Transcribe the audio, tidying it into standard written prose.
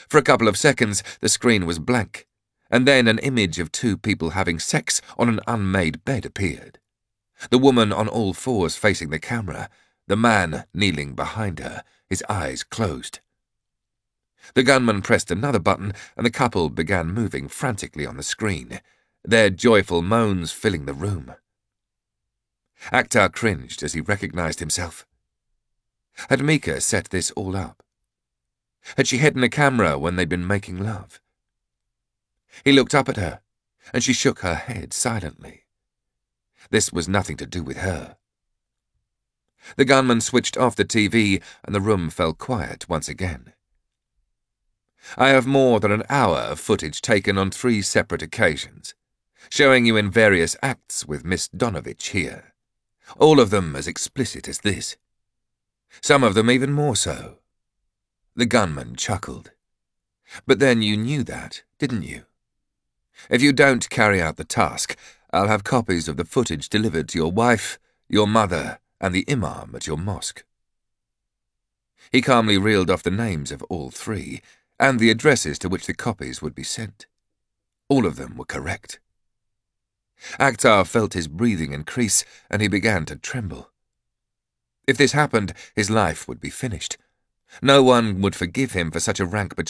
For a couple of seconds, the screen was blank, and then an image of two people having sex on an unmade bed appeared. The woman on all fours facing the camera, the man kneeling behind her, his eyes closed. The gunman pressed another button, and the couple began moving frantically on the screen, their joyful moans filling the room. Akhtar cringed as he recognized himself. Had Mika set this all up? Had she hidden a camera when they'd been making love? He looked up at her, and she shook her head silently. This was nothing to do with her. The gunman switched off the TV, and the room fell quiet once again. I have more than an hour of footage taken on 3 separate occasions, showing you in various acts with Miss Donovich here, all of them as explicit as this. Some of them even more so. The gunman chuckled. But then you knew that, didn't you? If you don't carry out the task, I'll have copies of the footage delivered to your wife, your mother, and the imam at your mosque. He calmly reeled off the names of all 3, and the addresses to which the copies would be sent. All of them were correct. Akhtar felt his breathing increase, and he began to tremble. If this happened, his life would be finished. No one would forgive him for such a rank betrayal.